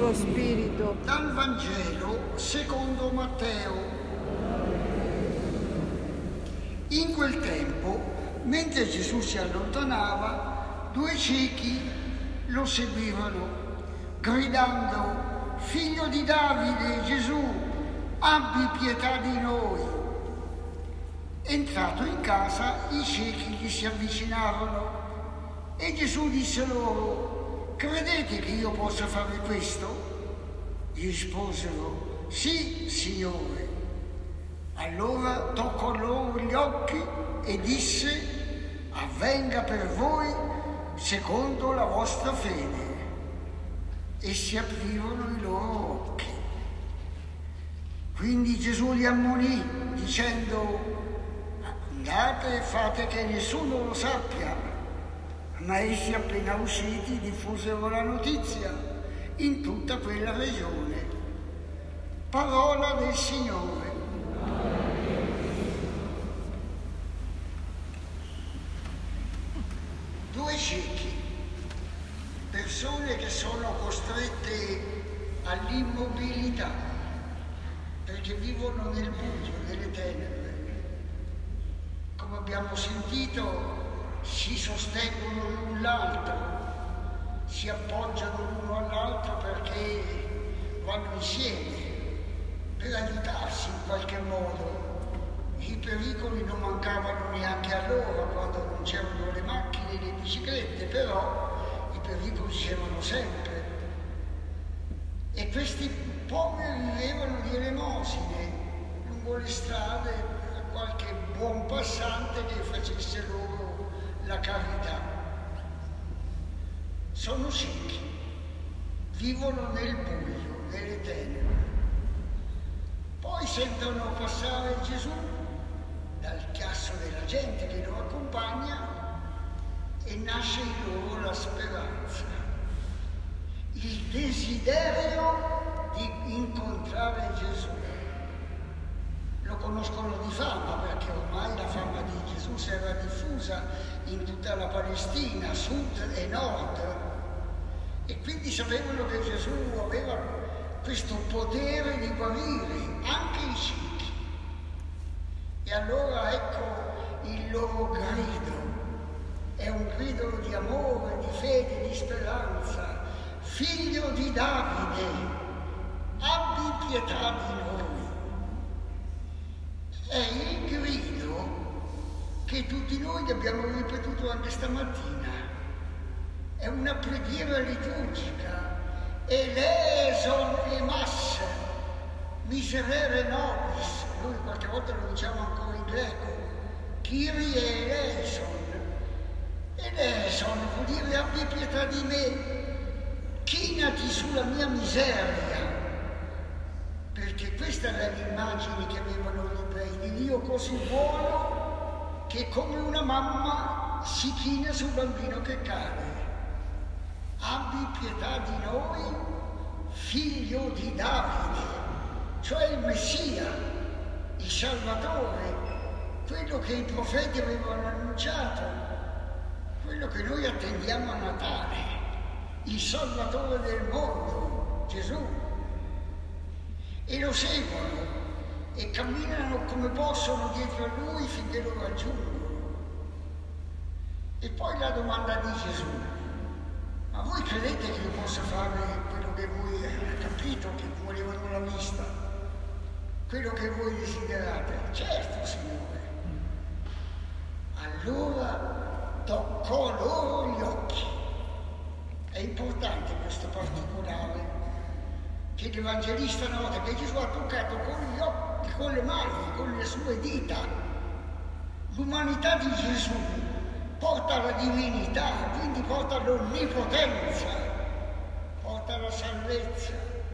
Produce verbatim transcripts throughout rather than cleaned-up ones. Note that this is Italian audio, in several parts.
tuo spirito. Dal Vangelo secondo Matteo. In quel tempo, mentre Gesù si allontanava, due ciechi lo seguivano, gridando: «Figlio di Davide, Gesù, abbi pietà di noi!» Entrato in casa, i ciechi gli si avvicinarono e Gesù disse loro: «Credete che io possa fare questo?» Gli risposero: «Sì, Signore». Allora toccò loro gli occhi e disse: «Avvenga per voi secondo la vostra fede». E si aprirono i loro occhi. Quindi Gesù li ammonì dicendo: «Andate e fate che nessuno lo sappia». Ma essi, appena usciti, diffusero la notizia in tutta quella regione. Parola del Signore. Due ciechi, persone che sono costrette all'immobilità perché vivono nel buio, nelle tenebre. Come abbiamo sentito, si sostengono l'un l'altro, si appoggiano l'uno all'altro perché vanno insieme per aiutarsi in qualche modo. I pericoli non mancavano neanche allora, quando non c'erano le macchine e le biciclette, però i pericoli c'erano sempre. E questi poveri vivevano di elemosine lungo le strade a qualche buon passante che facesse loro la carità. Sono ciechi, vivono nel buio, nelle tenebre. Poi sentono passare Gesù dal chiasso della gente che lo accompagna e nasce in loro la speranza, il desiderio di incontrare Gesù. Lo conoscono di fama perché ormai la fama di Gesù si era diffusa in tutta la Palestina, sud e nord, e quindi sapevano che Gesù aveva questo potere di guarire anche i ciechi. E allora ecco il loro grido, è un grido di amore, di fede, di speranza: «Figlio di Davide, abbi pietà di noi!» È il grido che tutti noi abbiamo ripetuto anche stamattina. È una preghiera liturgica. Eleison emas, miserere nobis. Noi qualche volta lo diciamo ancora in greco. Kyrie eleison. Eleison vuol dire: abbi pietà di me, chinati sulla mia miseria. Perché questa era l'immagine che avevano gli ebrei di Dio così buono che come una mamma si china sul bambino che cade. Abbi pietà di noi, figlio di Davide, cioè il Messia, il Salvatore, quello che i profeti avevano annunciato, quello che noi attendiamo a Natale, il Salvatore del mondo, Gesù. E lo seguono e camminano come possono dietro a lui finché lo raggiungono. E poi la domanda di Gesù: ma voi credete che io possa fare quello che voi avete capito, che volevano la vista, quello che voi desiderate? Certo, Signore. Allora toccò loro gli occhi. È importante questo particolare, che l'Evangelista nota che Gesù ha toccato con gli occhi, con le mani, con le sue dita. L'umanità di Gesù porta la divinità, quindi porta l'onnipotenza, porta la salvezza.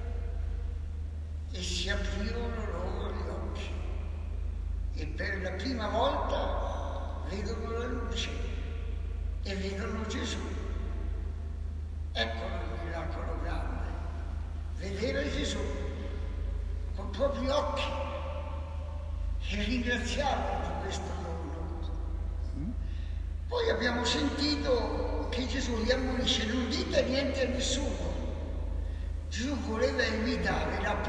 E si aprirono loro gli occhi e per la prima volta vedono la luce e vedono Gesù. Ecco il miracolo grande. Vedere Gesù con i propri occhi e ringraziarlo di questo dono. Poi abbiamo sentito che Gesù li ammonisce: non dite niente a nessuno. Gesù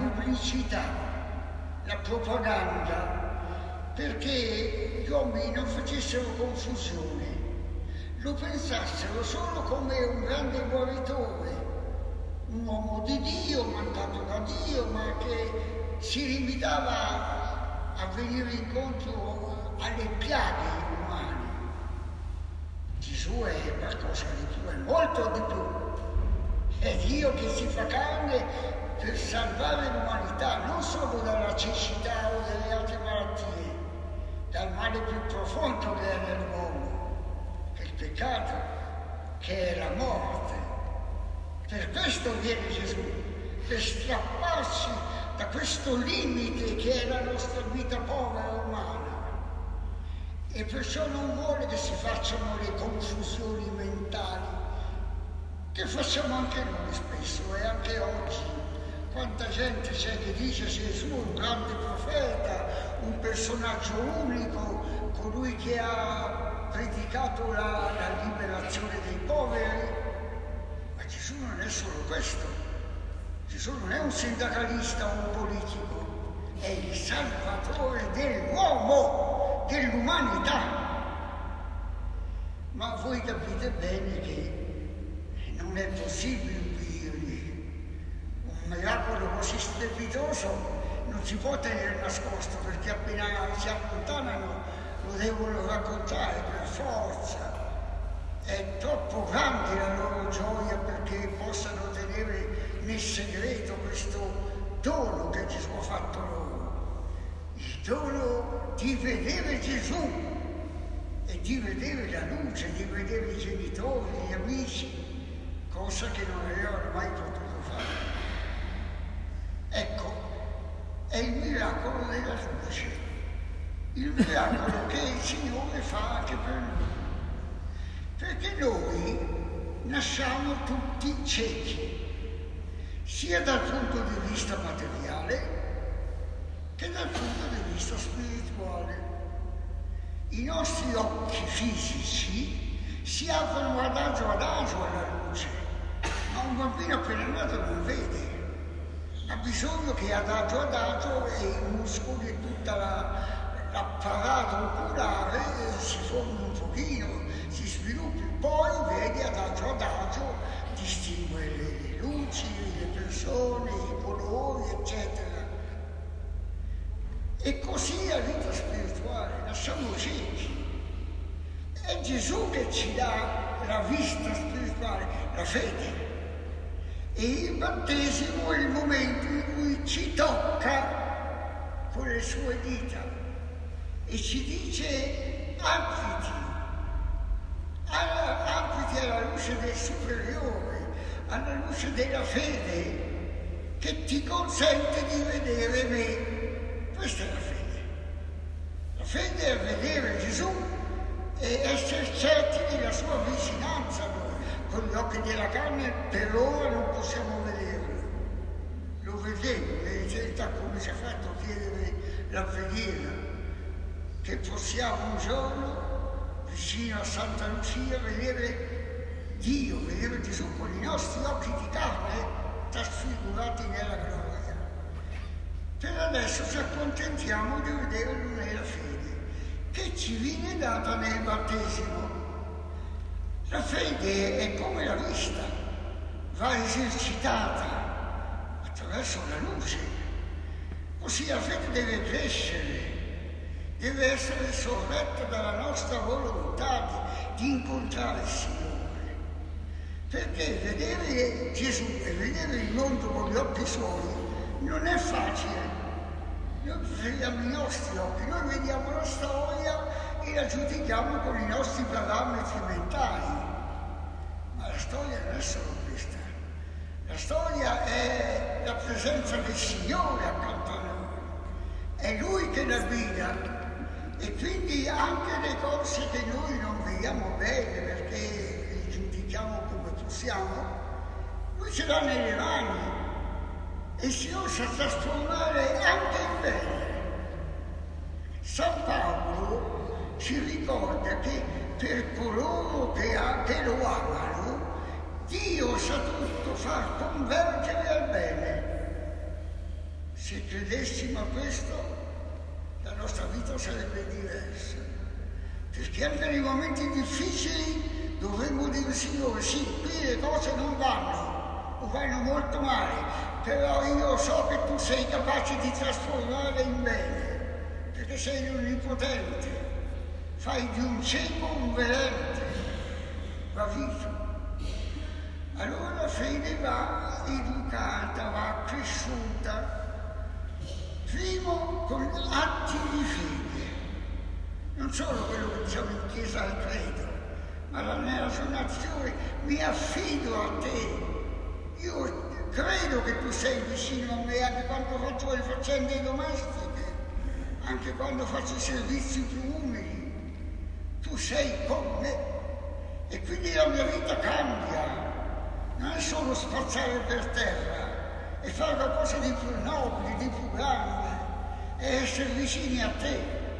pubblicità, la propaganda, perché gli uomini non facessero confusione, lo pensassero solo come un grande guaritore, un uomo di Dio, mandato da Dio, ma che si limitava a venire incontro alle piaghe umane. Gesù è qualcosa di più, è molto di più. È Dio che si fa carne per salvare l'umanità, non solo dalla cecità o dalle altre malattie, dal male più profondo che è nell'uomo, che è il peccato, che è la morte. Per questo viene Gesù, per strapparsi da questo limite che è la nostra vita povera umana. E perciò non vuole che si facciano le confusioni mentali, che facciamo anche noi spesso e anche oggi. Quanta gente c'è che dice Gesù è un grande profeta, un personaggio unico, colui che ha predicato la, la liberazione dei poveri. Ma Gesù non è solo questo. Gesù non è un sindacalista o un politico, è il salvatore dell'uomo, dell'umanità. Ma voi capite bene che non è possibile ubbidirli. Un miracolo così strepitoso non si può tenere nascosto, perché appena si allontanano lo devono raccontare per forza. È troppo grande la loro gioia perché possano tenere nel segreto questo dono che Gesù ha fatto loro. Il dono di vedere Gesù e di vedere la luce, di vedere i genitori, gli amici, cosa che non avevano mai potuto fare. Ecco, è il miracolo della luce, il miracolo che il Signore fa anche per noi. Perché noi nasciamo tutti ciechi, sia dal punto di vista materiale che dal punto di vista spirituale. I nostri occhi fisici si aprono adagio adagio alla luce, ma un bambino appena nato non vede. Ha bisogno che adagio adagio e i muscoli e tutta la, l'apparato oculare si formi un pochino, si sviluppi, poi vede adagio adagio, distingue le luci, le persone, i colori, eccetera. E così la vita spirituale, nasciamo ciechi. È Gesù che ci dà la vista spirituale, la fede. E il battesimo è il momento in cui ci tocca con le sue dita e ci dice apriti, apriti alla luce del superiore, alla luce della fede che ti consente di vedere me. Questa è la fede. La fede è vedere Gesù e essere certi della sua vicinanza a noi. Con gli occhi della carne per ora non possiamo vederlo. Lo vedremo, in verità, come ci ha fatto chiedere la preghiera, che possiamo un giorno, vicino a Santa Lucia, vedere Dio, vedere Gesù con i nostri occhi di carne trasfigurati nella gloria. Per adesso ci accontentiamo di vederlo nella fede, che ci viene data nel battesimo. La fede è come la vista, va esercitata attraverso la luce. Così la fede deve crescere, deve essere sorretta dalla nostra volontà di, di incontrare il Signore. Perché vedere Gesù e vedere il mondo con gli occhi suoi non è facile. Noi vediamo i nostri occhi, noi vediamo la storia e la giudichiamo con i nostri parametri mentali. Ma la storia non è solo questa. La storia è la presenza del Signore accanto a noi. È Lui che la guida. E quindi anche le cose che noi non vediamo bene perché le giudichiamo come possiamo, Lui ce l'ha nelle mani. E il Signore sa trasformare anche in bene. San Paolo ci ricorda che per coloro che, ha, che lo amano, Dio sa tutto far convergere al bene. Se credessimo a questo, la nostra vita sarebbe diversa. Perché anche nei momenti difficili dovremmo dire: Signore, sì, qui le cose non vanno, o vanno molto male, però io so che tu sei capace di trasformare in bene, perché sei l'Onnipotente. Fai di un cieco un vedente, va visto. Allora la fede va educata, va cresciuta, primo con atti di fede, non solo quello che diciamo in chiesa al credo, ma nella sua nazione: mi affido a te, io credo che tu sei vicino a me anche quando faccio le faccende domestiche, anche quando faccio i servizi più umili, tu sei con me e quindi la mia vita cambia. Non è solo spazzare per terra, è fare qualcosa di più nobile, di più grande, è essere vicini a te.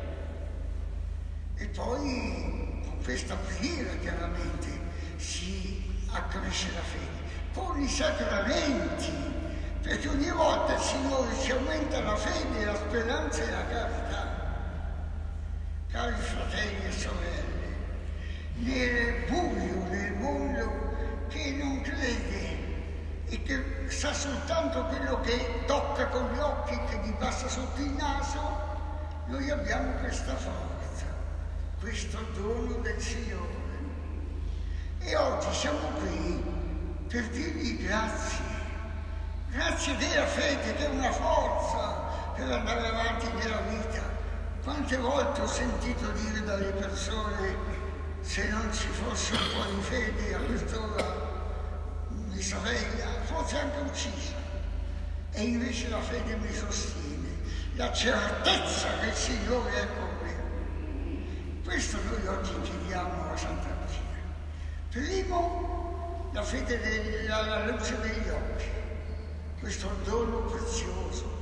E poi con questa preghiera chiaramente si accresce la fede, con i sacramenti, perché ogni volta il Signore ci aumenta la fede, la speranza e la carità. Cari fratelli e sorelle, nel buio del mondo che non crede e che sa soltanto quello che tocca con gli occhi, che gli passa sotto il naso, noi abbiamo questa forza, questo dono del Signore. E oggi siamo qui per dirgli grazie, grazie della fede che è una forza per andare avanti nella vita. Quante volte ho sentito dire dalle persone: se non ci fosse un po' di fede a quest'ora mi sarei forse anche uccisa. E invece la fede mi sostiene, la certezza che il Signore è con me. Questo noi oggi chiediamo a Santa Lucia. Primo, la fede alla luce degli occhi, questo dono prezioso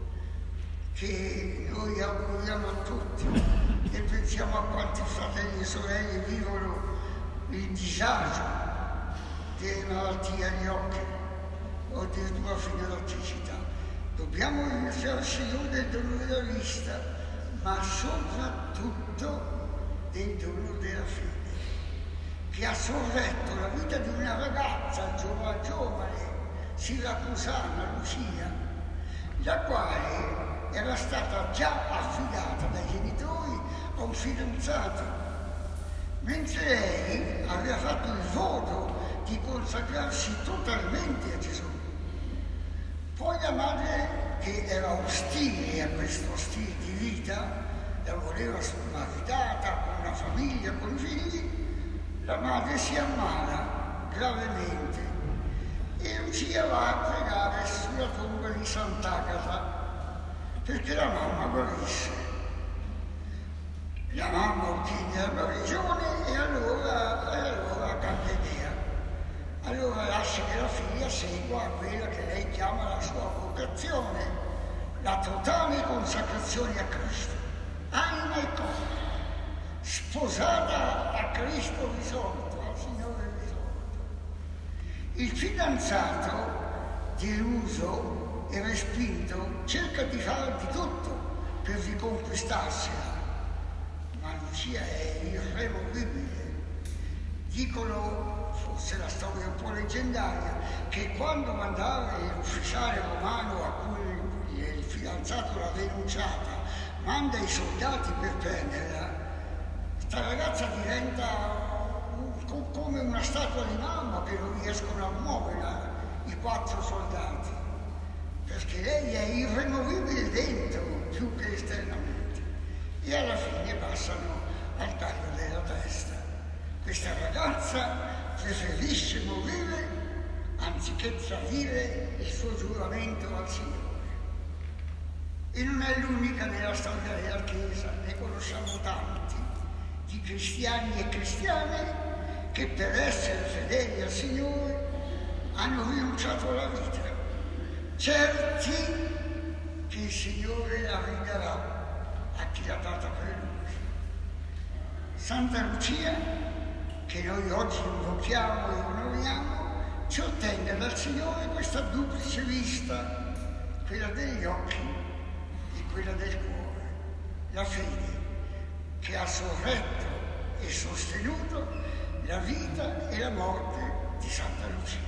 che noi auguriamo a tutti, e pensiamo a quanti fratelli e sorelle vivono il disagio delle malattie agli occhi o addirittura fino alla cecità. Dobbiamo ringraziare il Signore del dono della vista, ma soprattutto del dono della fede, che ha sorretto la vita di una ragazza giovane, giovane siracusana, Lucia, la quale era stata già affidata dai genitori a un fidanzato, mentre lei aveva fatto il voto di consacrarsi totalmente a Gesù. Poi la madre, che era ostile a questo stile di vita, la voleva maritata, con una famiglia, con i figli, la madre si ammala gravemente e Lucia va a pregare sulla tomba di Sant'Agata perché la mamma guarisse. La mamma ottiene la guarigione e allora, e allora cambia idea. Allora lascia che la figlia segua quella che lei chiama la sua vocazione, la totale consacrazione a Cristo, anima e corpo, sposata a Cristo risorto, al Signore risorto. Il fidanzato, deluso e respinto, cerca di fare di tutto per riconquistarsela, ma Lucia è irremovibile. Dicono, forse la storia è un po' leggendaria, che quando mandava l'ufficiale romano a cui il fidanzato l'ha denunciata, manda i soldati per prenderla, questa ragazza diventa un, come una statua di mamma che non riescono a muoverla i quattro soldati, perché lei è irremovibile dentro più che esternamente, e alla fine passano al taglio della testa. Questa ragazza preferisce morire anziché tradire il suo giuramento al Signore. E non è l'unica nella storia della Chiesa, ne conosciamo tanti, di cristiani e cristiane che per essere fedeli al Signore hanno rinunciato alla vita, certi che il Signore la ridarà a chi l'ha data per lui. Santa Lucia, che noi oggi invochiamo e onoriamo, ci ottenne dal Signore questa duplice vista, quella degli occhi e quella del cuore, la fede che ha sorretto e sostenuto la vita e la morte di Santa Lucia.